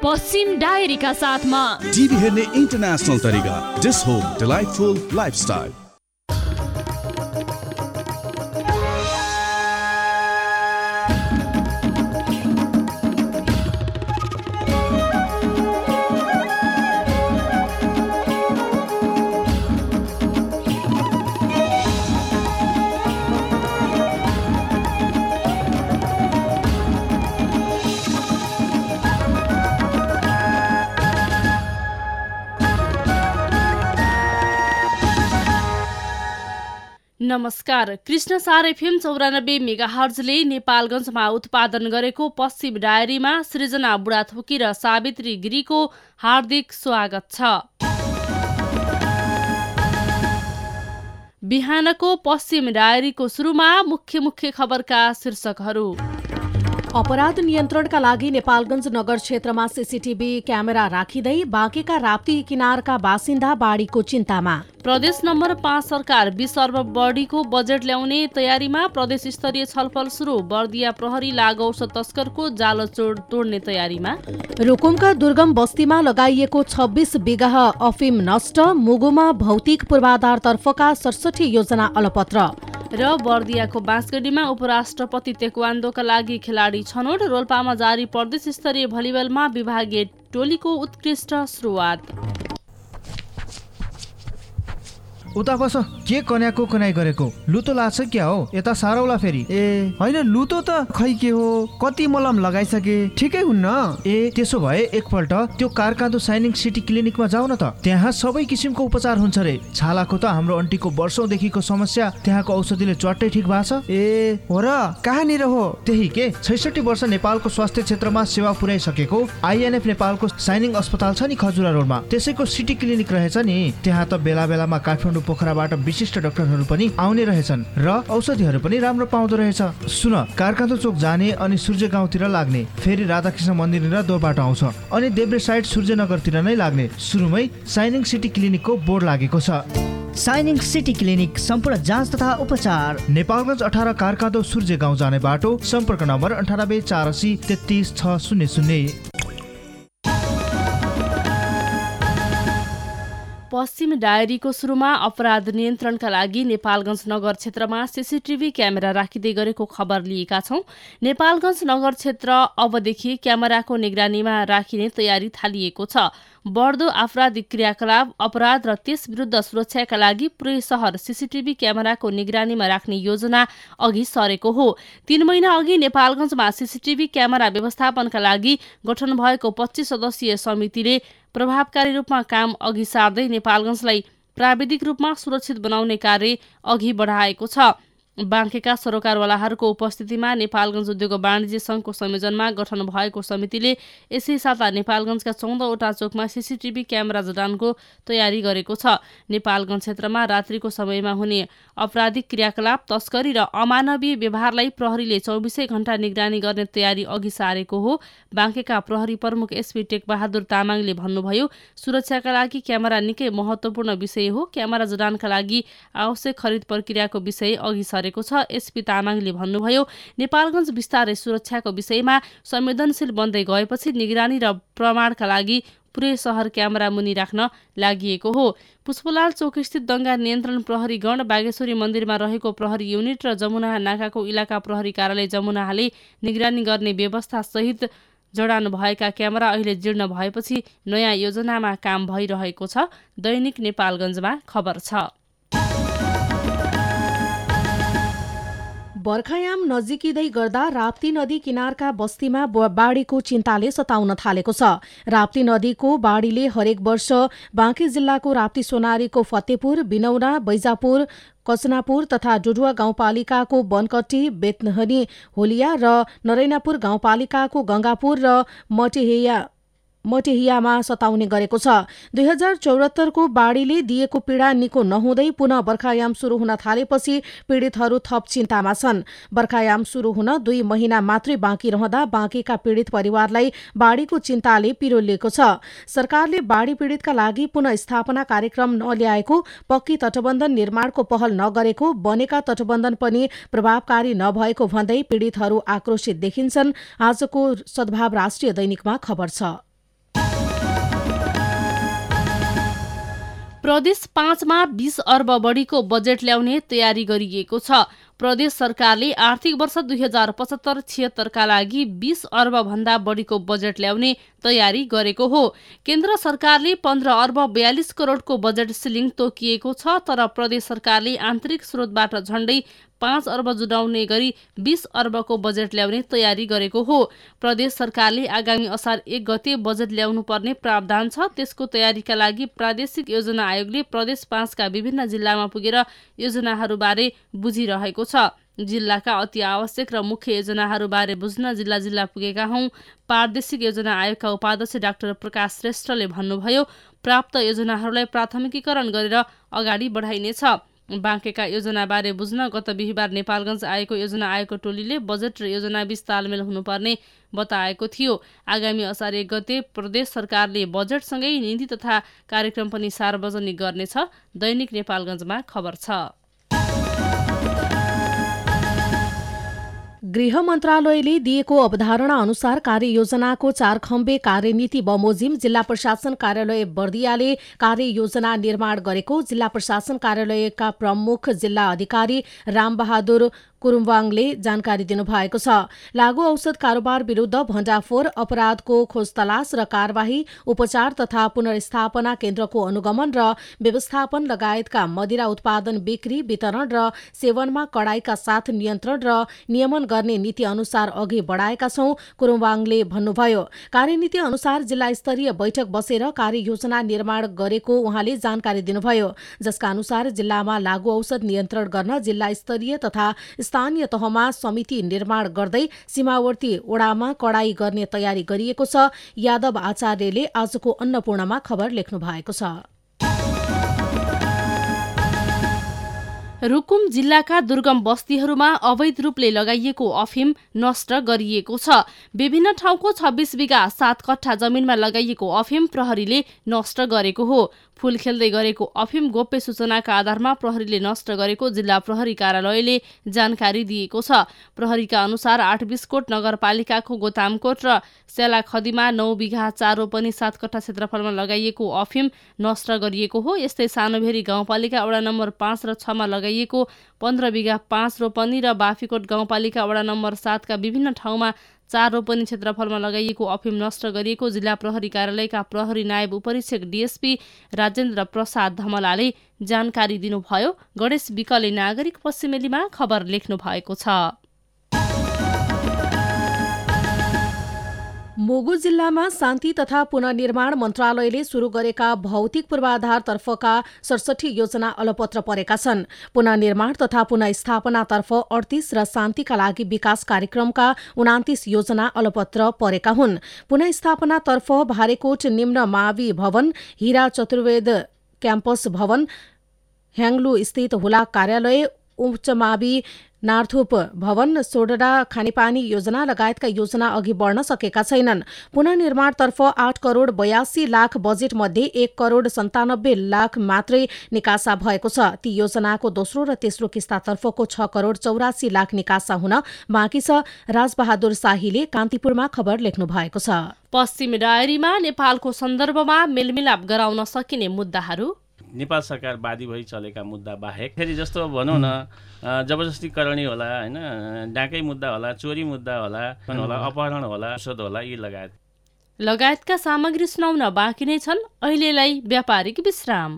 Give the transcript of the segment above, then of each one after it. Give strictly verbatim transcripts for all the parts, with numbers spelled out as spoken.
पश्चिम डायरीका साथमा टिभी हेर्ने इन्टरनेसनल तरिका डिस होम डिलाइटफुल लाइफस्टाइल। नमस्कार। कृष्ण सार एफएम चौरानब्बे मेगाहर्जले नेपालगञ्जमा उत्पादन गरेको पश्चिम डायरीमा सृजना बुढाथोकी र सावित्री गिरीको हार्दिक स्वागत छ। बिहानको पश्चिम डायरीको सुरुमा मुख्य मुख्य खबरका शीर्षकहरू। अपराध नियन्त्रणका लागि नेपालगञ्ज नगर क्षेत्रमा सीसीटीभी क्यामेरा राखिँदै बाँकेका राप्ती किनारका बासिन्दा बाढीको चिन्तामा। प्रदेश नम्बर पाँच सरकार बीस अर्ब बढीको बजेट ल्याउने तयारीमा, प्रदेश स्तरीय छलफल सुरु। बर्दिया प्रहरी लागु औषध तस्करको जाल तोड्ने तयारीमा। रुकुमका दुर्गम बस्तीमा लगाइएको छब्बीस बिघा अफिम नष्ट, मुगुमा भौतिक पूर्वाधारतर्फका सडसठी योजना अलपत्र। र बर्दियाको बाँसगढीमा उपराष्ट्रपति तेक्वान्दोका लागि खेलाडी छनौट। रोल्पामा जारी प्रदेश स्तरीय भलिबलमा विभागीय टोलीको उत्कृष्ट सुरुवात। उता बस, के कन्याको कनाइ गरेको? लुतो लाग्छ क्या हो? यता सारौला फेरि। ए होइन, लुतो त खै के हो, कति मलम लगाइसके, ठिकै हुन्न। ए त्यसो भए एकपल्ट त्यो कारकाँदो साइनिङ सिटी क्लिनिकमा जाऊ न त, त्यहाँ सबै किसिमको उपचार हुन्छ रे। छालाको त हाम्रो आन्टीको वर्षौंदेखिको समस्या, त्यहाँको औषधिले च्वाट्टै ठिक भएको छ। ए हो र, कहाँनिर हो? त्यही के छैसठी वर्ष नेपालको स्वास्थ्य क्षेत्रमा सेवा पुर्याइसकेको आइएनएफ नेपालको साइनिङ अस्पताल छ नि खजुरा रोडमा, त्यसैको सिटी क्लिनिक रहेछ नि। त्यहाँ त बेला बेलामा काठमाडौँ पोखराबाट विशिष्ट डाक्टरहरू पनि आउने रहेछन् र औषधिहरू पनि राम्रो पाउँदो रहेछ। सुन, कारकाँदो चोक जाने अनि सूर्य गाउँतिर लाग्ने, फेरि राधाकृष्ण मन्दिर र दोरबाट आउँछ, अनि देब्रे साइड सूर्यनगरतिर नै लाग्ने। सुरुमै साइनिङ सिटी क्लिनिकको बोर्ड लागेको छ। साइनिङ सिटी क्लिनिक, सम्पूर्ण जाँच तथा उपचार। नेपालगञ्ज अठार कारकाँदो सूर्य गाउँ जाने बाटो। सम्पर्क नम्बर अन्ठानब्बे चार असी तेत्तिस छ शून्य शून्य। पश्चिम डायरीको सुरुमा अपराध नियन्त्रणका लागि नेपालगञ्ज नगर क्षेत्रमा सीसीटीभी क्यामेरा राखिँदै गरेको खबर लिएका छौं। नेपालगञ्ज नगर क्षेत्र अबदेखि क्यामेराको निगरानीमा राखिने तयारी थालिएको छ। बढ्दो आपराधिक क्रियाकलाप, अपराध र त्यस विरुद्ध सुरक्षाका लागि पुरै सहर सीसीटीभी क्यामेराको निगरानीमा राख्ने योजना अघि सरेको हो। तीन महिना अघि नेपालगञ्जमा सीसीटीभी क्यामेरा व्यवस्थापनका लागि गठन भएको पच्चीस सदस्यीय समितिले प्रभावकारी रूपमा काम अघि सार्दै नेपालगञ्जलाई प्राविधिक रूपमा सुरक्षित बनाउने कार्य अघि बढाएको छ। बाँकेका सरोकारवालाहरूको उपस्थितिमा नेपालगञ्ज उद्योग वाणिज्य संघको संयोजनमा गठन भएको समितिले यसै साता नेपालगञ्जका चौधवटा चोकमा सीसीटीभी क्यामेरा जडानको तयारी गरेको छ। नेपालगञ्ज क्षेत्रमा रात्रिको समयमा हुने आपराधिक क्रियाकलाप, तस्करी र अमानवीय व्यवहारलाई प्रहरीले चौबिसै घण्टा निगरानी गर्ने तयारी अघि सारेको हो। बाँकेका प्रहरी प्रमुख एसपी टेकबहादुर तामाङले भन्नुभयो, सुरक्षाका लागि क्यामेरा निकै महत्त्वपूर्ण विषय हो। क्यामेरा जडानका लागि आवश्यक खरिद प्रक्रियाको विषय अघि सरेको छ। एसपी तामाङले भन्नुभयो, नेपालगञ्ज बिस्तारै सुरक्षाको विषयमा संवेदनशील बन्दै गएपछि निगरानी र प्रमाणका लागि पुरै सहर क्यामेरा मुनि राख्न लागि हो। पुष्पलाल चोकस्थित दंगा नियन्त्रण प्रहरी गण, बागेश्वरी मन्दिरमा रहेको प्रहरी युनिट र जमुना नाकाको इलाका प्रहरी कार्यालय जमुनाले निगरानी गर्ने व्यवस्था सहित जडान भएका क्यामेरा अहिले जीर्ण भएपछि नयाँ योजनामा काम भइरहेको छ। दैनिक नेपालगञ्जमा खबर छ। बर्खायाम नजिकिँदै गर्दा राप्ती नदी किनारका बस्तीमा बाढीको चिन्ताले सताउन थालेको छ। राप्ती नदीको बाढीले हरेक वर्ष बाँके जिल्लाको राप्ती सोनारीको फतेपुर, बिनौना, बैजापुर, कचनापुर तथा डुडुवा गाउँपालिकाको बनकट्टी, बेतनहनी, होलिया र नरैनापुर गाउँपालिकाको गंगापुर र मटेहिया मटेहियामा सताउने गरेको छ। दुई हजार चौहत्तरको बाढीले दिएको पीडा निको नहुँदै पुनः बर्खायाम सुरु हुन थालेपछि पीडितहरू थप चिन्तामा छन्। बर्खायाम सुरु हुन दुई महिना मात्रै बाँकी रहँदा बाँकेका पीडित परिवारलाई बाढीको चिन्ताले पिरोलिएको छ। सरकारले बाढी पीडितका लागि पुनः स्थापना कार्यक्रम नल्याएको, पक्की तटबन्धन निर्माणको पहल नगरेको, बनेका तटबन्धन पनि प्रभावकारी नभएको भन्दै पीडितहरू आक्रोशित देखिन्छन्। आजको सद्भाव राष्ट्रिय दैनिकमा खबर छ। प्रदेश पाँचमा बीस अर्ब बढीको बजेट ल्याउने तयारी गरिएको छ। प्रदेश सरकारले आर्थिक वर्ष दुई हजार पचहत्तर छिहत्तरका लागि बीस अर्ब भन्दा बढीको बजेट ल्याउने तयारी गरेको हो। केन्द्र सरकारले पन्ध्र अर्ब बयालिस करोडको बजेट सिलिङ तोकिएको छ, तर प्रदेश सरकारले आन्तरिक स्रोतबाट झण्डै पाँच अर्ब जुटाउने गरी बीस अर्बको बजेट ल्याउने तयारी गरेको हो। प्रदेश सरकारले आगामी असार एक गते बजेट ल्याउनु पर्ने प्रावधान छ। त्यसको तयारीका लागि प्रादेशिक योजना आयोगले प्रदेश पाँचका विभिन्न जिल्लामा पुगेर योजनाहरूबारे बुझिरहेको छ। जिल्लाका अति आवश्यक र मुख्य योजनाहरूबारे बुझ्न जिल्ला जिल्ला पुगेका हौं। प्रादेशिक योजना आयोगका उपाध्यक्ष डाक्टर प्रकाश श्रेष्ठले भन्नुभयो, प्राप्त योजनाहरूलाई प्राथमिकीकरण गरेर अगाडि बढाइनेछ। बाँकेका योजनाबारे बुझ्न गत बिहिबार नेपालगञ्ज आएको योजना आयोगको टोलीले बजेट र योजना बीच तालमेल हुनुपर्ने बताएको थियो। आगामी असार एक गते प्रदेश सरकारले बजेटसँगै नीति तथा कार्यक्रम पनि सार्वजनिक गर्नेछ। दैनिक नेपालगञ्जमा खबर छ। गृह मन्त्रालयले दिएको अवधारणा अनुसार कार्ययोजनाको चारखम्बे कार्यनीति बमोजिम जिल्ला प्रशासन कार्यालय बर्दियाले कार्ययोजना निर्माण गरेको जिल्ला प्रशासन कार्यालयका प्रमुख जिल्ला अधिकारी रामबहादुर कुरुम्बाङले जानकारी दिनुभएको छ। लागू औषध कारोबार विरुद्ध भण्डाफोर, अपराधको खोज तलास र कारबाही, उपचार तथा पुनर्स्थापना केन्द्रको अनुगमन र व्यवस्थापन लगायतका मदिरा उत्पादन, बिक्री, वितरण र सेवनमा कडाईका साथ नियन्त्रण र नियमन गर्ने नीति अनुसार अघि बढाएका छौं, कुरुम्बाङले भन्नुभयो। कार्यनीति अनुसार जिल्ला स्तरीय बैठक बसेर कार्ययोजना निर्माण गरेको उहाँले जानकारी दिनुभयो, जसका अनुसार जिल्लामा लागू औषध नियन्त्रण गर्न जिल्ला स्तरीय तथा स्थानीय तहमा समिति निर्माण गर्दै सीमावर्ती ओडामा कडाई गर्ने तयारी गरिएको छ। यादव आचार्यले आजको अन्नपूर्णमा खबर लेख्नु भएको छ। रुकुम जिल्लाका दुर्गम बस्तीहरूमा अवैध रूपले लगाइएको अफिम नष्ट गरिएको छ। विभिन्न ठाउँको छब्बीस बिघा सात कट्ठा जमिनमा लगाइएको अफिम प्रहरीले नष्ट गरेको हो। फूल खेल्दै गरेको अफिम गोप्य सूचनाका आधारमा प्रहरीले नष्ट गरेको जिल्ला प्रहरी कार्यालयले जानकारी दिएको छ। प्रहरीका अनुसार आठ बिस्कोट नगरपालिकाको गोतामकोट र स्यालाखदीमा नौ बिघा चार रोपनी सात कट्ठा क्षेत्रफलमा लगाइएको अफिम नष्ट गरिएको हो। यस्तै सानोभेरी गाउँपालिका वडा नम्बर पाँच र छमा लगाइएको पन्ध्र बिघा पाँच रोपनी र बाफीकोट गाउँपालिका वडा नम्बर सातका विभिन्न ठाउँमा चार रोपनी क्षेत्रफलमा लगाइएको अफिम नष्ट गरिएको जिल्ला प्रहरी कार्यालयका प्रहरी नायब उपरीक्षक डीएसपी राजेन्द्र प्रसाद धमलाले जानकारी दिनुभयो। गणेश विकले नागरिक पश्चिमेलीमा खबर लेख्नु भएको छ। मुगु जिल्लामा शान्ति तथा पुनर्निर्माण मन्त्रालयले सुरु गरेका भौतिक पूर्वाधारतर्फका सडसठी योजना अलपत्र परेका छन्। पुनर्निर्माण तथा पुनर्स्थापनातर्फ अडतीस र शान्तिका लागि विकास कार्यक्रमका उनातिस योजना अलपत्र परेका हुन्। पुनर्स्थापनातर्फ भारेकोट निम्न मावि भवन, हीरा चतुर्वेद क्याम्पस भवन, ह्याङ्लु स्थित हुलाक कार्यालय, उच्च मावि नार्थुप भवन, सोडरा खानेपानी योजना लगायतका योजना अघि बढ्न सकेका छैनन्। पुनर्निर्माणतर्फ आठ करोड बयासी लाख बजेट मध्ये एक करोड सन्तानब्बे लाख मात्रै निकासा भएको छ। ती योजनाको दोस्रो र तेस्रो किस्तातर्फको छ करोड चौरासी लाख निकासा हुन बाँकी छ। राजबहादुर शाहीले कान्तिपुरमा खबर लेख्नु भएको छ। पश्चिमी डायरीमा नेपालको सन्दर्भमा मेलमिलाप गराउन सकिने मुद्दाहरू नेपाल सरकार वादी भई चलेका मुद्दा बाहेक फेरि जस्तो भनौँ न जबरजस्ती करणी होला, होइन, डाकै मुद्दा होला, चोरी मुद्दा होला, होला अपहरण होला, शोध होला, यी लगायत लगायतका सामग्री सुनाउन बाँकी नै छन्। अहिलेलाई व्यापारिक विश्राम।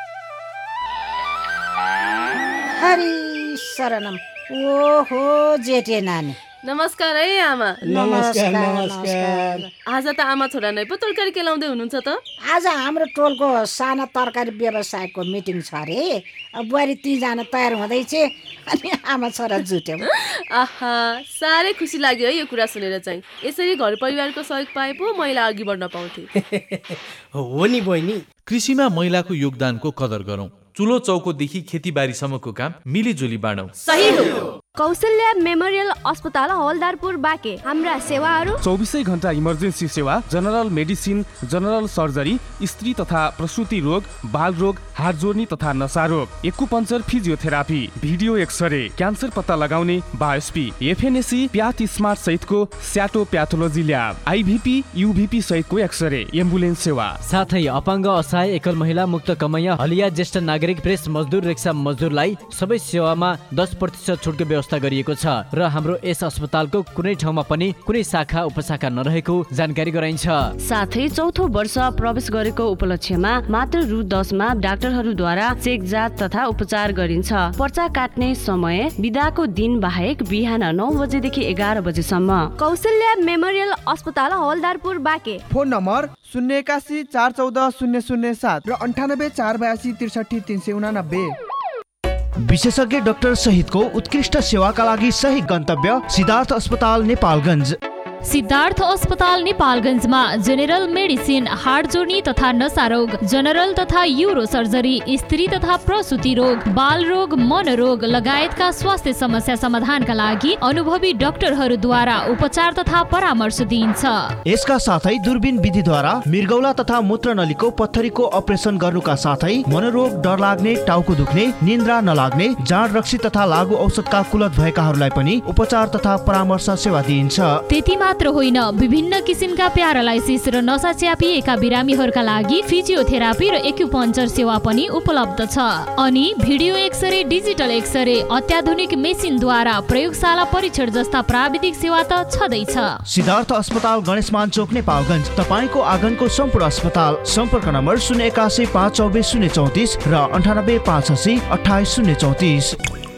हरि शरणम। ओहो जेठे नानी, नमस्कार है आमा। नमस्कार नमस्कार। आज त आमा छोरा नै पो तरकारी केलाउँदै हुनुहुन्छ त? आज हाम्रो टोलको साना तरकारी व्यवसायको मिटिङ छ अरे। बुहारी तीजना तयार हुँदैछ अनि आमा छोरा जुट्यौँ। आहा, साह्रै खुसी लाग्यो है यो कुरा सुनेर चाहिँ। यसरी घर परिवारको सहयोग पाए पो महिला अघि बढ्न पाउँथे। हो नि बहिनी, कृषिमा महिलाको योगदानको कदर गरौँ। चुलो चौकोदेखि खेतीबारीसम्मको काम मिलिजुली बाँडौँ। सही हो। कौशल्या मेमोरियल अस्पताल हवलदारपुर बाँके। हाम्रा सेवाहरू चौबिसै घण्टा इमर्जेन्सी सेवा, जनरल मेडिसिन, जनरल सर्जरी, स्त्री तथा प्रसुति रोग, बाल रोग, हाड जोड्नी तथा नसा रोग, acupuncture, physiotherapy, video X-ray, cancer पत्ता लगाउने, बायोस्पी, एफएनएसी, प्याथ स्मार्ट सहितको स्याटो प्याथोलोजी ल्याब, आइभिपी, युभिपी सहितको एक्सरे, एम्बुलेन्स सेवा, साथै अपाङ्ग, असहाय, एकल महिला, मुक्त कमैया, हलिया, ज्येष्ठ नागरिक, प्रेस मजदुर, रिक्सा मजदुरलाई सबै सेवामा दस प्रतिशत छुटको व्यवस्था गरिएको छ र हाम्रो यस अस्पतालको कुनै ठाउँमा पनि कुनै शाखा उपशाखा नरहेको जानकारी गराइन्छ। साथै चौथो वर्ष प्रवेश गरेको उपलक्ष्यमा मात्र रु दसमा डाक्टरहरूद्वारा चेक जाँच तथा उपचार गरिन्छ। पर्चा काट्ने समय बिदाको दिन बाहेक बिहान नौ बजेदेखि एघार बजेसम्म। कौशल्या मेमोरियल अस्पताल हवलदारपुर बाँके। फोन नम्बर शून्य एकासी चार चौध शून्य शून्य सात र अन्ठानब्बे चार बयासी त्रिसठी तीन सय उनानब्बे। विशेषज्ञ डाक्टर सहितको उत्कृष्ट सेवाका लागि सही गन्तव्य सिद्धार्थ अस्पताल नेपालगञ्ज। सिद्धार्थ अस्पताल नेपालगञ्जमा जेनरल मेडिसिन, हाड जोड्नी तथा नसा रोग, जनरल तथा युरो सर्जरी, स्त्री तथा प्रसुति रोग, बाल रोग, मनोरोग लगायतका स्वास्थ्य समस्या समाधानका लागि अनुभवी डाक्टरहरूद्वारा उपचार तथा परामर्श दिइन्छ। यसका साथै दूरबीन विधिद्वारा मृगौला तथा मूत्रनलीको पत्थरीको अपरेसन गर्नुका साथै मनोरोग, डर लाग्ने, टाउको दुख्ने, निन्द्रा नलाग्ने, जाँड रक्सी तथा लागु औषधका कुलत भएकाहरूलाई पनि उपचार तथा परामर्श सेवा दिइन्छ। त्यति मात्र होइन, विभिन्न किसिमका प्यारालाइसिस र नसा च्यापिएका बिरामीहरूका लागि फिजियोथेरापी र एक्युपञ्चर सेवा पनि उपलब्ध छ। अनि भिडियो एक्सरे, डिजिटल एक्सरे, अत्याधुनिक मेसिनद्वारा प्रयोगशाला परीक्षण जस्ता प्राविधिक सेवा त छँदैछ। सिद्धार्थ अस्पताल गणेशमान चोक नेपालगञ्ज तपाईको आँगनको सम्पूर्ण अस्पताल। सम्पर्क नम्बर शून्य एकासी पाँच चौबिस शून्य चौतिस र अन्ठानब्बे पाँच असी अठाइस शून्य चौतिस।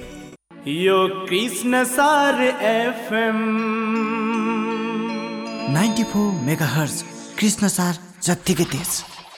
यो Krishna Sar FM ninety four megahertz Krishna Sar जत्तिकै तेज।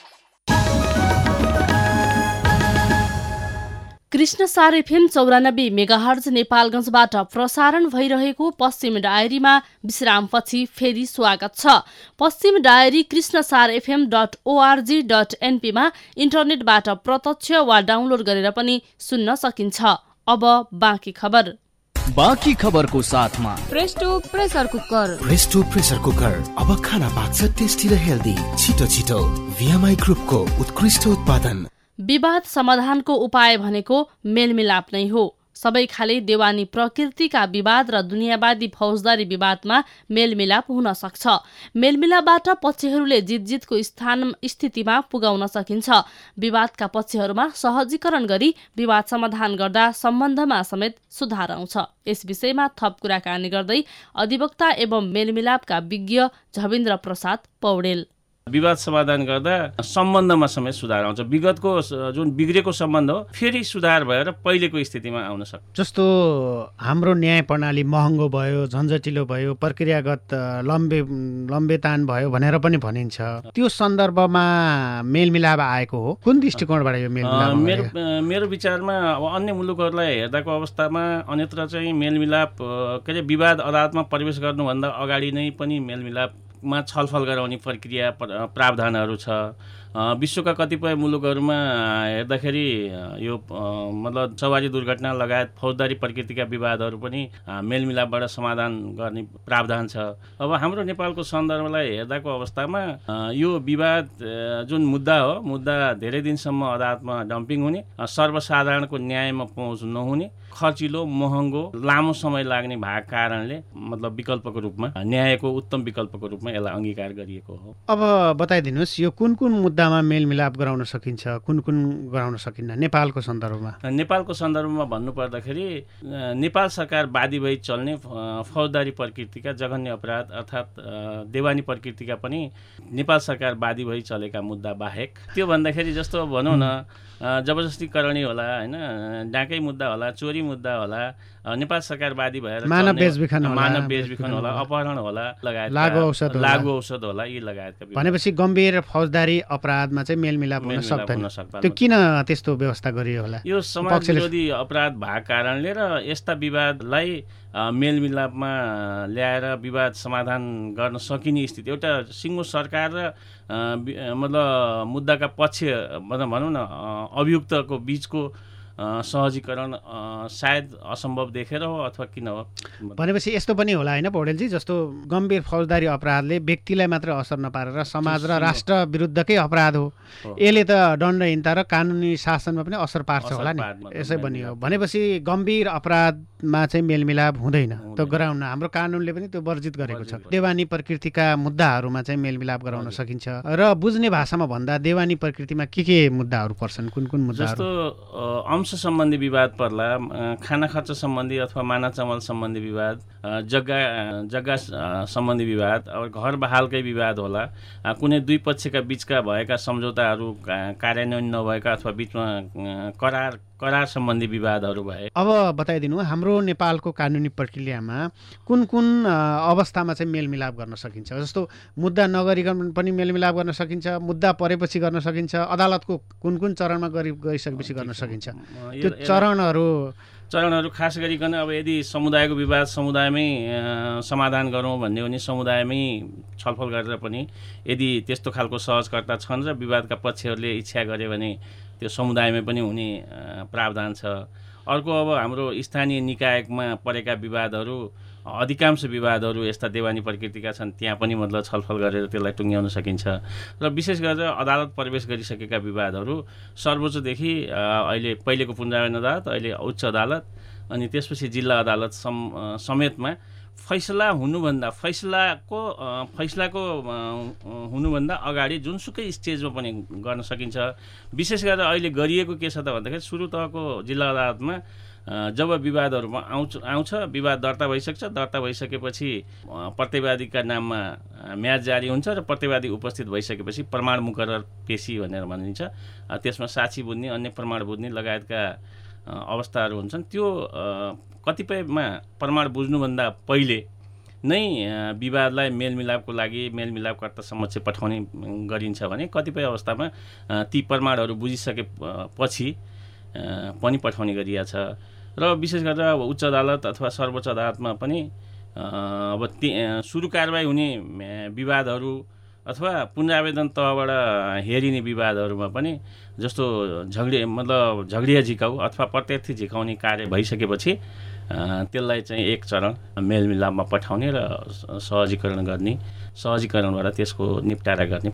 कृष्ण सार एफएम चौरानब्बे मेगाहर्ज नेपालगञ्जबाट प्रसारण भइरहेको पश्चिम डायरीमा विश्रामपछि फेरि स्वागत छ। पश्चिम diary Krishna Sar FM dot ORG dot एनपीमा इन्टरनेटबाट प्रत्यक्ष वा डाउनलोड गरेर पनि सुन्न सकिन्छ। अब बाँकी खबर। बाँकी खबरको साथमा Presto pressure cooker. Presto pressure cooker अब खाना पाक्छ टेस्टी र हेल्दी। छिटो छिटो भिएमआई ग्रुपको उत्कृष्ट उत्पादन। विवाद समाधानको उपाय भनेको मेलमिलाप नै हो। सबै खाले देवानी प्रकृतिका विवाद र दुनियावादी फौजदारी विवादमा मेलमिलाप हुन सक्छ। मेलमिलापबाट पक्षहरूले जित जितको स्थान स्थितिमा पुगाउन सकिन्छ। विवादका पक्षहरूमा सहजीकरण गरी विवाद समाधान गर्दा सम्बन्धमा समेत सुधार आउँछ। यस विषयमा थप कुराकानी गर्दै अधिवक्ता एवं मेलमिलापका विज्ञ झविन्द्र प्रसाद पौडेल। विवाद समाधान गर्दा सम्बन्धमा समेत सुधार आउँछ। विगतको जुन बिग्रेको सम्बन्ध हो फेरि सुधार भएर पहिलेको स्थितिमा आउन सक्छ। जस्तो हाम्रो न्याय प्रणाली महँगो भयो, झन्झटिलो भयो, प्रक्रियागत लम्बे लम्बेतान भयो भनेर पनि भनिन्छ। त्यो सन्दर्भमा मेलमिलाप आएको हो। कुन दृष्टिकोणबाट यो मेलमिलाप? मेरो मेरो विचारमा अब अन्य मुलुकहरूलाई हेर्दाको अवस्थामा अन्यत्र चाहिँ मेलमिलाप के अरे विवाद अदालतमा प्रवेश गर्नुभन्दा अगाडि नै पनि मेलमिलाप मा छलफल गराउने प्रक्रिया प्रावधानहरू छ। विश्वका कतिपय मुलुकहरूमा हेर्दाखेरि यो मतलब सवारी दुर्घटना लगायत फौजदारी प्रकृतिका विवादहरू पनि मेलमिलापबाट समाधान गर्ने प्रावधान छ। अब हाम्रो नेपालको सन्दर्भलाई हेर्दाको अवस्थामा यो विवाद जुन मुद्दा हो, मुद्दा धेरै दिनसम्म अदालतमा डम्पिङ हुने, सर्वसाधारणको न्यायमा पहुँच नहुने, खर्चिलो, महँगो, लामो समय लाग्ने भएको कारणले मतलब विकल्पको रूपमा न्यायको उत्तम विकल्पको रूपमा यसलाई अङ्गीकार गरिएको हो। अब बताइदिनुहोस् यो कुन कुन मुद्दामा मेलमिलाप गराउन सकिन्छ, कुन कुन गराउन सकिन्न नेपालको सन्दर्भमा? नेपालको सन्दर्भमा भन्नुपर्दाखेरि नेपाल सरकार वादी भई चल्ने फौजदारी प्रकृतिका जघन्य अपराध अर्थात् देवानी प्रकृतिका पनि नेपाल सरकार वादी भई चलेका मुद्दा बाहेक, त्यो भन्दाखेरि जस्तो भनौँ न जबरजस्ती करणी होला, होइन, डाकै मुद्दा होला, चोरी मुद्दा होला, नेपाल सरकार वादी भएर मानव बेचबिखन होला, मानव बेचबिखन होला, अपहरण होला, लगायत लागु औषध लागु औषध होला, यी लगायतका भनेपछि गम्भीर फौजदारी अपराधमा चाहिँ मेलमिलाप हुन सक्दैन। त्यो किन त्यस्तो व्यवस्था गरियो होला? यो समाज विरोधी अपराध भएको कारणले र यस्ता विवादलाई मेलमिलापमा ल्याएर विवाद समाधान गर्न सकिने स्थिति एउटा सिङ्गो सरकार र मतलब मुद्दाका पक्ष मतलब भनौँ न अभियुक्तको बिचको सहजीकरण सायद असम्भव देखेर हो अथवा किन हो भनेपछि यस्तो पनि होला होइन पौडेलजी, जस्तो गम्भीर फौजदारी अपराधले व्यक्तिलाई मात्र असर नपारेर समाज र राष्ट्र विरुद्धकै अपराध हो, यसले त दण्डहीनता र कानुनी शासनमा पनि असर पार्छ होला नि, यसै पनि हो भनेपछि गम्भीर अपराधमा चाहिँ मेलमिलाप हुँदैन, त्यो गराउन हाम्रो कानुनले पनि त्यो वर्जित गरेको छ। देवानी प्रकृतिका मुद्दाहरूमा चाहिँ मेलमिलाप गराउन सकिन्छ र बुझ्ने भाषामा भन्दा देवानी प्रकृतिमा के के मुद्दाहरू पर्छन्, कुन कुन मुद्दाहरू? जस्तो अंश सम्बन्धी विवाद पर्ला, खाना खर्च सम्बन्धी अथवा माना चमल सम्बन्धी विवाद, जग्गा जग्गा सम्बन्धी विवाद, अब घर बहालकै विवाद होला, कुनै दुई पक्षका बिचका भएका सम्झौताहरू कार्यान्वयन नभएका अथवा बिचमा करार करार सम्बन्धी विवादहरू भए। अब बताइदिनु, हाम्रो नेपालको कानुनी प्रक्रियामा कुन कुन अवस्थामा चाहिँ मेलमिलाप गर्न सकिन्छ? जस्तो मुद्दा नगरिकन पनि मेलमिलाप गर्न सकिन्छ, मुद्दा परेपछि गर्न सकिन्छ, अदालतको कुन कुन चरणमा गरि गइसकेपछि गर्न सकिन्छ, त्यो चरणहरू चरणहरू खास गरिकन अब यदि समुदायको विवाद समुदायमै समाधान गरौँ भन्ने हो भने समुदायमै छलफल गरेर पनि यदि त्यस्तो खालको सहजकर्ता छन् र विवादका पक्षहरूले इच्छा गरे भने त्यो समुदायमै पनि हुने प्रावधान छ। अर्को अब हाम्रो स्थानीय निकायमा परेका विवादहरू, अधिकांश विवादहरू यस्ता देवानी प्रकृतिका छन्, त्यहाँ पनि मतलब छलफल गरेर त्यसलाई टुङ्ग्याउन सकिन्छ। र विशेष गरेर अदालत प्रवेश गरिसकेका विवादहरू सर्वोच्चदेखि अहिले पहिलेको पुनरायन अदालत, अहिले उच्च अदालत अनि त्यसपछि जिल्ला अदालत सम समेतमा फैसला हुनुभन्दा फैसलाको फैसलाको हुनुभन्दा अगाडि जुनसुकै स्टेजमा पनि गर्न सकिन्छ। विशेष गरेर अहिले गरिएको के छ त भन्दाखेरि सुरु तहको जिल्ला अदालतमा जब विवादहरूमा आउँछ आउँछ विवाद दर्ता भइसक्छ, दर्ता भइसकेपछि प्रतिवादीका नाममा म्याद जारी हुन्छ र प्रतिवादी उपस्थित भइसकेपछि प्रमाण मुकरर पेशी भनेर भनिन्छ। त्यसमा साक्षी बुझ्ने, अन्य प्रमाण बुझ्ने लगायतका अवस्थाहरू हुन्छन्। त्यो कतिपयमा प्रमाण बुझ्नुभन्दा पहिले नै विवादलाई मेलमिलापको लागि मेलमिलापकर्ता समक्ष पठाउने गरिन्छ भने कतिपय अवस्थामा ती प्रमाणहरू बुझिसकेपछि पनि पठाउने गरिएको छ। र विशेष गरेर अब उच्च अदालत अथवा सर्वोच्च अदालतमा पनि अब ती सुरु कारबाही हुने विवादहरू अथवा पुनरावेदन तहबाट हेरिने विवादहरूमा पनि जस्तो झगडे मतलब झगडिया झिकाउ अथवा प्रत्यक्ष झिकाउने कार्य भइसकेपछि त्यसलाई चाहिँ एक चरण मेलमिलापमा पठाउने र सहजीकरण गर्ने, सहजीकरणबाट त्यसको निपटारा गर्ने।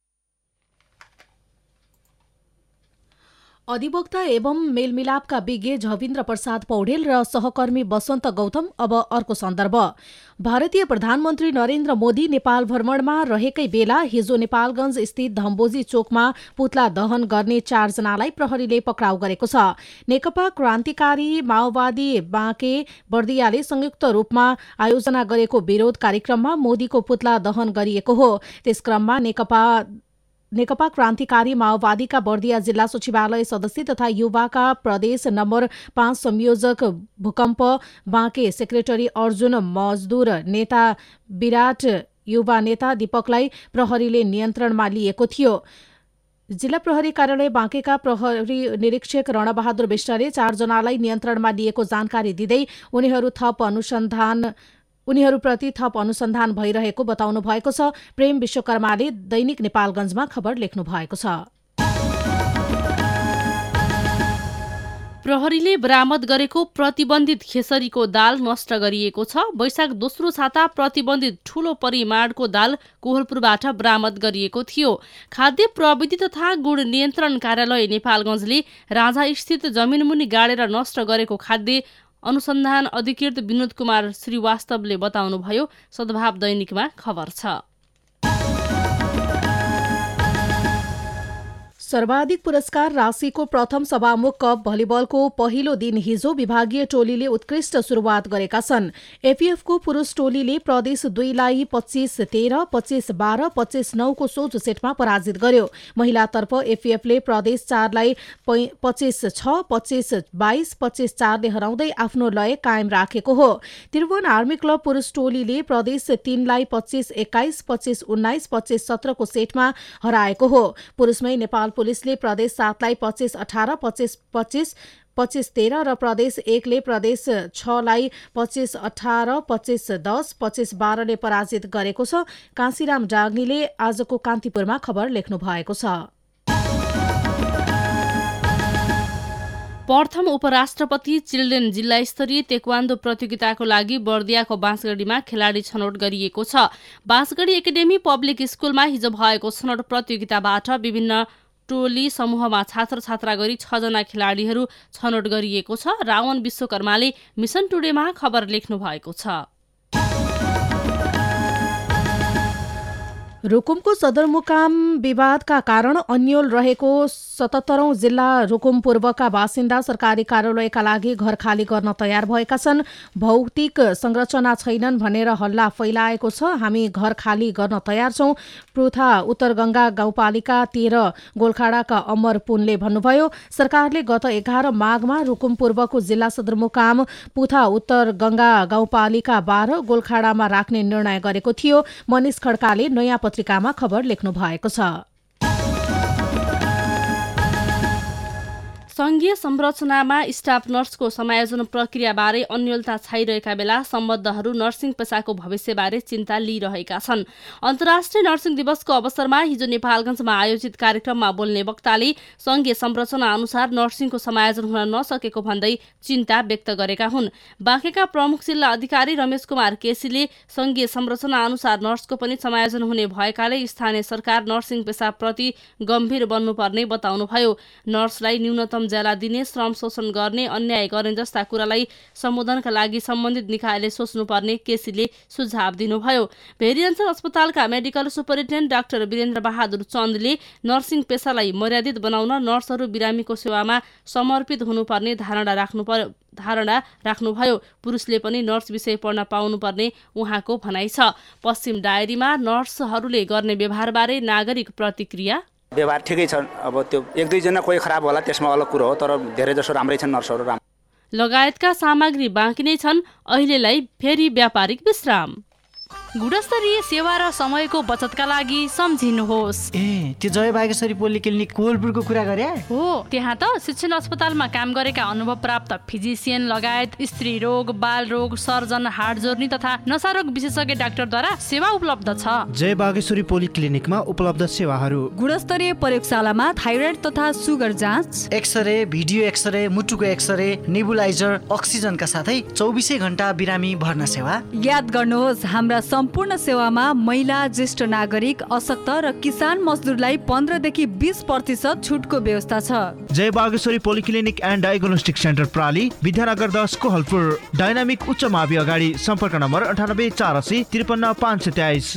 अधिवक्ता एवं मेलमिलापका विज्ञ झविन्द्र प्रसाद पौडेल र सहकर्मी वसन्त गौतम। अब अर्को सन्दर्भ, भारतीय प्रधानमन्त्री नरेन्द्र मोदी नेपाल भ्रमणमा रहेकै बेला हिजो नेपालगञ्ज स्थित धम्बोजी चोकमा पुतला दहन गर्ने चारजनालाई प्रहरीले पक्राउ गरेको छ। नेकपा क्रान्तिकारी माओवादी बाँके बर्दियाले संयुक्त रूपमा आयोजना गरेको विरोध कार्यक्रममा मोदीको पुतला दहन गरिएको हो। त्यसक्रममा नेकपा नेकपा क्रान्तिकारी माओवादीका बर्दिया जिल्ला सचिवालय सदस्य तथा युवाका प्रदेश नम्बर पाँच संयोजक भूकम्प बाँके सेक्रेटरी अर्जुन मजदुर नेता विराट युवा नेता दीपकलाई प्रहरीले नियन्त्रणमा लिएको थियो। जिल्ला प्रहरी कार्यालय बाँकेका प्रहरी निरीक्षक रणबहादुर विष्टले चारजनालाई नियन्त्रणमा लिएको जानकारी दिँदै उनीहरू थप अनुसन्धान उनीहरूप्रति थप अनुसन्धान भइरहेको बताउनु भएको छ। प्रेम विश्वकर्माले दैनिक नेपालगञ्जमा खबर लेख्नु भएको छ। प्रहरीले बरामद गरेको प्रतिबन्धित खेसरीको दाल नष्ट गरिएको छ। वैशाख दोस्रो साता प्रतिबन्धित ठूलो परिमाणको दाल कोहलपुरबाट बरामद गरिएको थियो। खाद्य प्रविधि तथा गुण नियन्त्रण कार्यालय नेपालगञ्जले राजा स्थित जमिनमुनि गाडेर नष्ट गरेको खाद्य अनुसन्धान अधिकृत विनोद कुमार श्रीवास्तवले बताउनुभयो। सद्भाव दैनिकमा खबर छ। सर्वाधिक पुरस्कार राशिको प्रथम सभामुख कप भलिबलको पहिलो दिन हिजो विभागीय टोलीले उत्कृष्ट सुरुवात गरेका छन्। एफिएफको पुरुष टोलीले प्रदेश दुईलाई पच्चीस तेह्र, पच्चीस बाह्र, पच्चीस नौको सोझो सेटमा पराजित गर्यो। महिलातर्फ एफिएफले प्रदेश चारलाई पच्चीस छ, पच्चीस बाइस, पच्चीस चारले हराउँदै आफ्नो लय कायम राखेको हो। त्रिभुवन आर्मी क्लब पुरुष टोलीले प्रदेश तीनलाई पच्चीस एक्काइस, पच्चीस उन्नाइस, पच्चीस सत्रको सेटमा हराएको हो। पुरुषमै नेपाल पुलिसले प्रदेश सातलाई पच्चीस अठार, पच्चीस पच्चीस, पच्चीस तेह्र र प्रदेश एकले प्रदेश छलाई पच्चीस अठार, पच्चीस दस, पच्चीस बाह्रले पराजित गरेको छ। काशीराम डाग्नीले आजको कान्तिपुरमा खबर लेख्नु भएको छ। प्रथम उपराष्ट्रपति चिल्ड्रेन जिल्ला स्तरीय तेक्वान्दो प्रतियोगिताको लागि बर्दियाको बाँसगढीमा खेलाडी छनौट गरिएको छ। बाँसगढी एकाडेमी पब्लिक स्कुलमा हिजो भएको छनौट प्रतियोगिताबाट विभिन्न टोली समूहमा छात्र छात्रा गरी छजना खेलाडीहरू छनौट गरिएको छ। रावण विश्वकर्माले मिसन टुडेमा खबर लेख्नु भएको छ। रुकुमको सदरमुकाम विवादका कारण अन्यल रहेको सतहत्तरौं जिल्ला रुकुम पूर्वका बासिन्दा सरकारी कार्यालयका लागि घर खाली गर्न तयार भएका छन्। भौतिक संरचना छैनन् भनेर हल्ला फैलाएको छ। हामी घर खाली गर्न तयार छौं, प्रुथा उत्तर गंगा गाउँपालिका तेह्र गोलखाडाका अमर पुनले भन्नुभयो। सरकारले गत एघार माघमा रुकुम पूर्वको जिल्ला सदरमुकाम पुथा उत्तर गंगा गाउँपालिका बाह्र गोलखाडामा राख्ने निर्णय गरेको थियो। मनिष खड्काले नयाँ पत्रिकामा खबर लेख्नु भएको छ। संघीय संरचनामा स्टाफ नर्सको समायोजन प्रक्रियाबारे अन्यलता छाइरहेका बेला सम्बद्धहरू नर्सिङ पेसाको भविष्यबारे चिन्ता लिइरहेका छन्। अन्तर्राष्ट्रिय नर्सिङ दिवसको अवसरमा हिजो नेपालगञ्जमा आयोजित कार्यक्रममा बोल्ने वक्ताले संघीय संरचना अनुसार नर्सिङको समायोजन हुन नसकेको भन्दै चिन्ता व्यक्त गरेका हुन्। बाँकेका प्रमुख जिल्ला अधिकारी रमेश कुमार केसीले संघीय संरचना अनुसार नर्सको पनि समायोजन हुने भएकाले स्थानीय सरकार नर्सिङ पेसाप्रति गम्भीर बन्नुपर्ने बताउनुभयो। नर्सलाई न्यूनतम ज्याला दिने, श्रम शोषण गर्ने, अन्याय गर्ने जस्ता कुरालाई सम्बोधनका लागि सम्बन्धित निकायले सोच्नुपर्ने केसीले सुझाव दिनुभयो। भेरी अञ्चल अस्पतालका medical superintendent doctor Birendra Bahadur चन्दले नर्सिङ पेसालाई मर्यादित बनाउन नर्सहरू बिरामीको सेवामा समर्पित हुनुपर्ने धारणा राख्नु पर्यो धारणा राख्नुभयो। पुरुषले पनि नर्स विषय पढ्न पाउनुपर्ने उहाँको भनाइ छ। पश्चिम डायरीमा नर्सहरूले गर्ने व्यवहारबारे नागरिक प्रतिक्रिया। व्यवहार ठिकै छ, अब त्यो एक दुईजना कोही खराब होला त्यसमा अलग कुरो हो, तर धेरै जसो राम्रै छन् नर्सहरू। राम लगायतका सामग्री बाँकी नै छन्। अहिलेलाई फेरि व्यापारिक विश्राम। गुणस्तरीय सेवा र समयको बचतका लागि सम्झिनुहोस्। ए त्यो जय बागेश्वरी पोलिक्लिनिक कोलपुरको कुरा गरे हो। त्यहाँ त शिक्षण अस्पतालमा काम गरेका अनुभव प्राप्त फिजिसियन लगायत स्त्री रोग, बाल रोग, सर्जन, हाड जोर्नी तथा नसारोग विशेषज्ञ डाक्टरद्वारा सेवा उपलब्ध छ। जय बागेश्वरी पोलिक्लिनिकमा उपलब्ध सेवाहरू: गुणस्तरीय प्रयोगशालामा थाइरोइड तथा सुगर जाँच, एक्सरे, भिडियो एक्सरे, मुटुको एक्सरे, नेबुलाइजर, अक्सिजनका साथै चौबिसै घण्टा बिरामी भर्ना सेवा। याद गर्नुहोस्, हाम्रा सम्पूर्ण सेवामा महिला, ज्येष्ठ नागरिक, अशक्त र किसान मजदुरलाई पन्ध्रदेखि बीस प्रतिशत छुटको व्यवस्था छ। Jai Bageshwari polyclinic and diagnostic centre प्राली, विद्यानगर दस कोहलपुर। डाइनामिक उच्च मावि अगाडि। सम्पर्क नम्बर अन्ठानब्बे चार असी त्रिपन्न पाँच सय तेइस।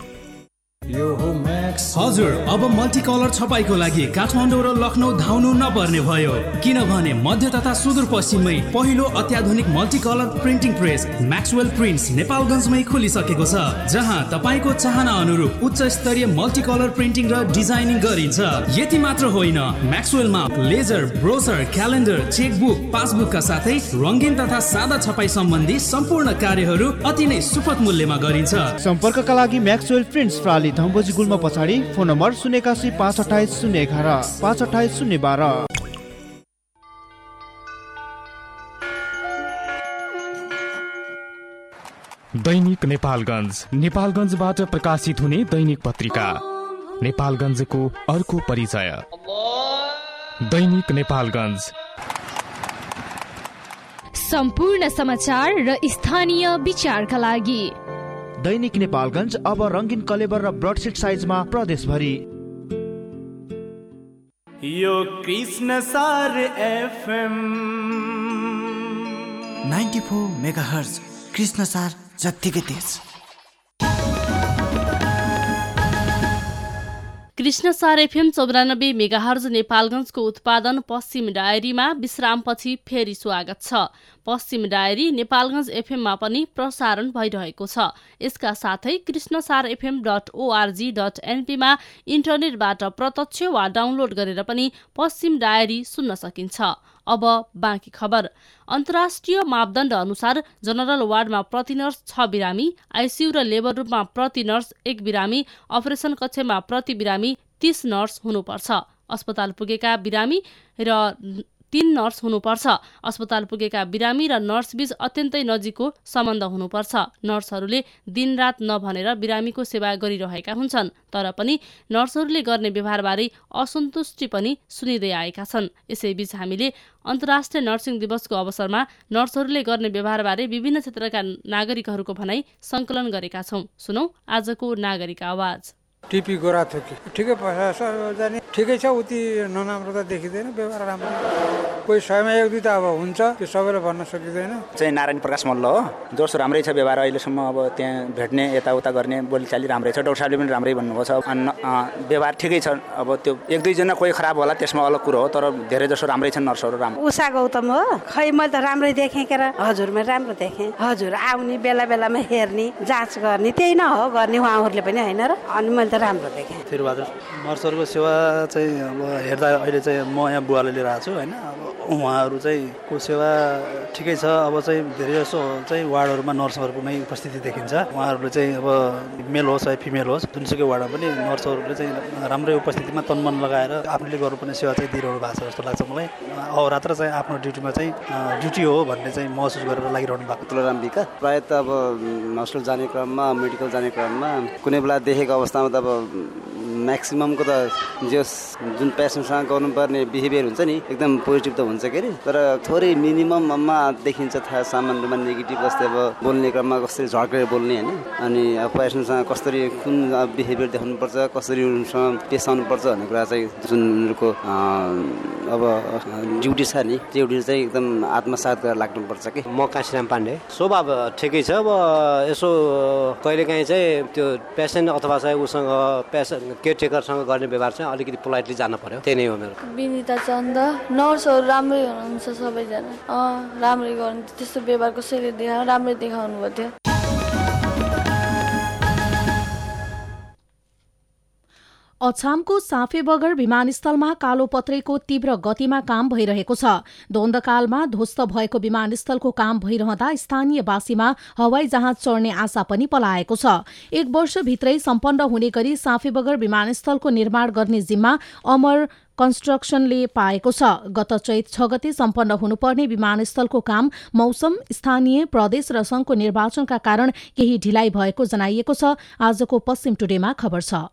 हजुर, अब मल्टिकलर छपाईको लागि काठमाडौँ र लखनऊ धाउनु नपर्ने भयो, किनभने मध्य तथा सुदूरपश्चिममै पहिलो अत्याधुनिक multicolour printing press Maxwell Prints नेपालगञ्जमै खोलिसकेको छ, जहाँ तपाईँको चाहना अनुरूप उच्च स्तरीय मल्टिकलर प्रिन्टिङ र डिजाइनिङ गरिन्छ। यति मात्र होइन, म्याक्सवेलमा लेजर, ब्रोसर, क्यालेन्डर, चेकबुक, पासबुकका साथै रङ्गीन तथा सादा छपाई सम्बन्धी सम्पूर्ण कार्यहरू अति नै सुपथ मूल्यमा गरिन्छ। सम्पर्कका लागि म्याक्सवेल प्रिन्ट्स प्राली, धम्बोजी गुल्मा पछाडि। फोन नम्बर शून्य एकासी पाँच अठाइस शून्य एघार पाँच अठाइस शून्य बाह्र। दैनिक नेपालगञ्ज, नेपालगञ्जबाट प्रकाशित हुने दैनिक पत्रिका। नेपालगञ्जको अर्को परिचय। दैनिक नेपालगञ्ज, सम्पूर्ण समाचार र स्थानीय विचारका लागि। दैनिक नेपालगञ्ज अब रङ्गीन कलेबर र ब्रडसिट साइजमा प्रदेशभरि। यो Krishna Sar FM ninety four megahertz, Krishna Sar जत्तिकै तेज। कृष्णसार एफएम चौरानब्बे मेगाहर्ज नेपालगञ्जको उत्पादन पश्चिम डायरीमा विश्रामपछि फेरि स्वागत छ। पश्चिम डायरी नेपालगञ्ज एफएममा पनि प्रसारण भइरहेको छ। यसका साथै Krishnasar FM dot ORG dot एनपीमा इन्टरनेटबाट प्रत्यक्ष वा डाउनलोड गरेर पनि पश्चिम डायरी सुन्न सकिन्छ। अब बाँकी खबर। अन्तर्राष्ट्रिय मापदण्ड अनुसार जनरल वार्डमा प्रति नर्स छ बिरामी, आइसियू र लेबर रूपमा प्रति नर्स एक बिरामी, अपरेसन कक्षमा प्रति बिरामी तीस नर्स हुनुपर्छ। अस्पताल पुगेका बिरामी र तीन नर्स हुनुपर्छ। अस्पताल पुगेका बिरामी र नर्सबीच अत्यन्तै नजिकको सम्बन्ध हुनुपर्छ। नर्सहरूले दिनरात नभनेर बिरामीको सेवा गरिरहेका हुन्छन्, तर पनि नर्सहरूले गर्ने व्यवहारबारे असन्तुष्टि पनि सुनिँदै आएका छन्। यसैबीच हामीले अन्तर्राष्ट्रिय नर्सिङ दिवसको अवसरमा नर्सहरूले गर्ने व्यवहारबारे विभिन्न क्षेत्रका नागरिकहरूको भनाई सङ्कलन गरेका छौँ। सुनौ आजको नागरिक आवाज। टिपी गोरा थोकी ठिकै पैसा जाने ठिकै छ, उति नराम्रो त देखिँदैन, व्यवहार राम्रो। कोही सयमा एक दुई त अब हुन्छ, त्यो सबैले भन्न सकिँदैन। चाहिँ नारायण प्रकाश मल्ल हो। जोसो राम्रै छ व्यवहार अहिलेसम्म। अब त्यहाँ भेट्ने यताउता गर्ने बोलीचाली राम्रै छ। डाक्टर साहबले पनि राम्रै भन्नुभएको छ। व्यवहार ठिकै छ। अब त्यो एक दुईजना कोही खराब होला त्यसमा अलग कुरो हो, तर धेरै जसो राम्रै छन् नर्सहरू। राम्रो उषा गौतम हो। खै मैले त राम्रै देखेँ के र? हजुर मैले राम्रो देखेँ। हजुर आउने बेला बेलामा हेर्ने जाँच गर्ने त्यही न हो गर्ने उहाँहरूले पनि होइन र? अनि मैले त राम्रो देखेँ। फिरबहादुर नर्सहरूको सेवा चाहिँ अब हेर्दा अहिले चाहिँ म यहाँ बुवाले लिएर आएको छु होइन। अब उहाँहरू चाहिँ को सेवा ठिकै छ। अब चाहिँ धेरै जसो चाहिँ वार्डहरूमा नर्सहरूको नै उपस्थिति देखिन्छ। उहाँहरूले चाहिँ अब मेल होस् या फिमेल होस् जुनसुकै वार्डमा पनि नर्सहरूले चाहिँ राम्रै उपस्थितिमा तनमन लगाएर आफूले गर्नुपर्ने सेवा चाहिँ दिइरहनु भएको छ जस्तो लाग्छ मलाई। अहोरात्र चाहिँ आफ्नो ड्युटीमा चाहिँ ड्युटी हो भन्ने चाहिँ महसुस गरेर लागिरहनु भएको। तुलराम विका प्रायः त अब हस्पिटल जाने क्रममा मेडिकल जाने क्रममा कुनै बेला देखेको अवस्थामा त अब म्याक्सिममको त जस जुन पेसेन्टसँग गर्नुपर्ने बिहेभियर हुन्छ नि एकदम पोजिटिभ त हुन्छ के अरे, तर थोरै मिनिमममा देखिन्छ थाहा सामान्यमा नेगेटिभ जस्तै अब बोल्ने क्रममा कसरी झर्केर बोल्ने होइन, अनि अब पेसेन्टसँग कसरी कुन बिहेभियर देखाउनुपर्छ, कसरी उनीसँग पेस आउनुपर्छ भन्ने कुरा चाहिँ जुन उनीहरूको अब ड्युटी छ नि त्यो ड्युटी चाहिँ एकदम आत्मसात गरेर लाग्नुपर्छ कि। म काशीराम पाण्डे। स्वभाव ठिकै छ। अब यसो कहिलेकाहीँ चाहिँ त्यो पेसेन्ट अथवा चाहिँ उसँग पेसेन्ट केयरटेकरसँग गर्ने व्यवहार चाहिँ अलिकति पोलाइटली जानु पर्यो, त्यही नै हो मेरो। विनिता चन्द। नर्सहरू राम्रै हुनुहुन्छ सबैजना, अँ राम्रै गर्नु त्यस्तो व्यवहार कसैले देखा राम्रै देखाउनु भएको थियो। अछामको साँफेबगर विमानस्थलमा कालोपत्रेको तीव्र गतिमा काम भइरहेको छ। द्वन्द्वकालमा ध्वस्त भएको विमानस्थलको काम भइरहँदा स्थानीयवासीमा हवाई जहाज चढ्ने आशा पनि पलाएको छ। एक वर्षभित्रै सम्पन्न हुने गरी साँफेबगर विमानस्थलको निर्माण गर्ने जिम्मा अमर कन्स्ट्रक्सनले पाएको छ। गत चैत छ गते सम्पन्न हुनुपर्ने विमानस्थलको काम मौसम, स्थानीय, प्रदेश र संघको निर्वाचनका कारण केही ढिलाइ भएको जनाइएको छ। आजको पश्चिम टुडेमा खबर छ।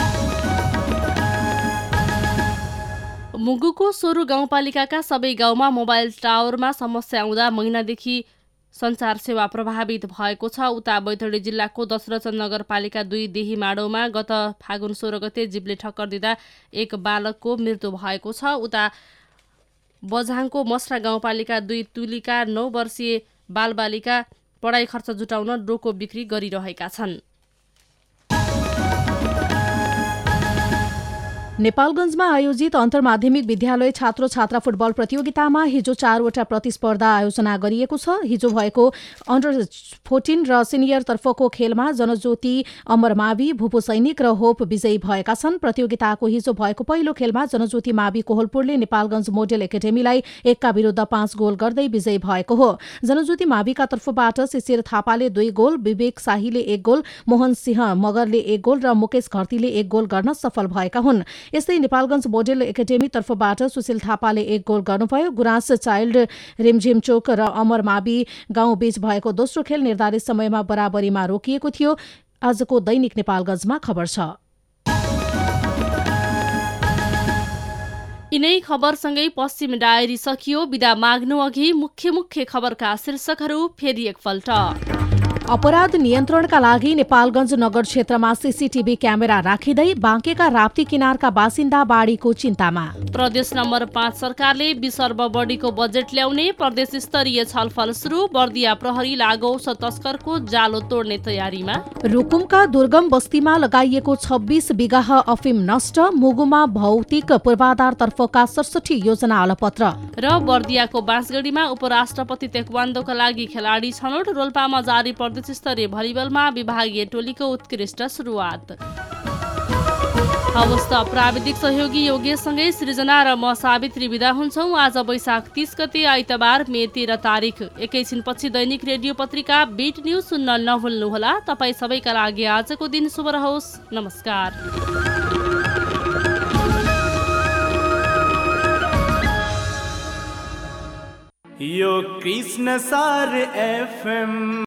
मुगुको सोरु गाउँपालिकाका सबै गाउँमा मोबाइल टावरमा समस्या आउँदा महिनादेखि सञ्चार सेवा प्रभावित भएको छ। उता बैतडी जिल्लाको दशरथन नगरपालिका दुई देही माडौमा गत फागुन सोह्र गते जीवले ठक्कर दिँदा एक बालकको मृत्यु भएको छ। उता बझाङको मस्रा गाउँपालिका दुई तुलीका नौ वर्षीय बालबालिका पढाइ खर्च जुटाउन डोको बिक्री गरिरहेका छन्। नेपालगञ्जमा आयोजित अन्तर्माध्यमिक विद्यालय छात्र छात्रा फुटबल प्रतियोगितामा हिजो चारवटा प्रतिस्पर्धा आयोजना गरिएको छ। हिजो भएको अन्डर फोर्टिन र सिनियर तर्फको खेलमा जनज्योति, अमरमावि, भूपू सैनिक र होप विजयी भएका छन्। प्रतियोगिताको हिजो भएको पहिलो खेलमा जनज्योति मावि कोहलपुरले नेपालगञ्ज मोडेल एकाडेमीलाई एकका विरुद्ध पाँच गोल गर्दै विजयी भएको हो। जनज्योति माविका तर्फबाट शिशिर थापाले दुई गोल, विवेक शाहीले एक गोल, मोहन सिंह मगरले एक गोल र मुकेश घरतीले एक गोल गर्न सफल भएका हुन्। यस्तै नेपालगञ्ज मोडेल एकाडेमी तर्फबाट सुशील थापाले एक गोल गर्नुभयो। गुराँस चाइल्ड, रिमझिम चोक र अमरमावि गाउँ बीच भएको दोस्रो खेल निर्धारित समयमा बराबरीमा रोकिएको थियो। आजको दैनिक नेपालगञ्जमा खबर छ। यिनै खबरसँगै पश्चिम डायरी सकियो। बिदा माग्नु अघि मुख्य मुख्य खबरका शीर्षकहरू फेरि एकपल्ट। अपराध नियन्त्रणका लागि नेपालगञ्ज नगर क्षेत्रमा सीसीटीभी क्यामेरा राखिँदै बाँकेका राप्ती किनारका बासिन्दा बाढीको चिन्तामा। प्रदेश नम्बर पाँच सरकारले बीस अर्ब बढीको बजेट ल्याउने प्रदेश स्तरीय छलफल सुरु। बर्दिया प्रहरी लागौस तस्करको जालो तोड्ने तयारीमा। रुकुमका दुर्गम बस्तीमा लगाइएको छब्बीस बिगाह अफिम नष्ट। मुगुमा भौतिक पूर्वाधारतर्फका सडसठी योजना अलपत्र। र बर्दियाको बाँसगढीमा उपराष्ट्रपति तेक्वान्दोका लागि खेलाडी छनौट। रोल्पामा जारी प्रदेश स्तरीय भलिबलमा विभागीय टोलीको उत्कृष्ट सुरुवात। हवस् त प्राविधिक सहयोगी योगेशसँगै सृजना र म सावित्री बिदा हुन्छौँ। आज वैशाख तीस गते आइतबार मे तेह्र तारिक। एकैछिनपछि दैनिक रेडियो पत्रिका बिट न्युज सुन्न नभुल्नुहोला। तपाईँ सबैका लागि आजको दिन शुभ रहोस्। नमस्कार। यो कृष्ण सार एफएम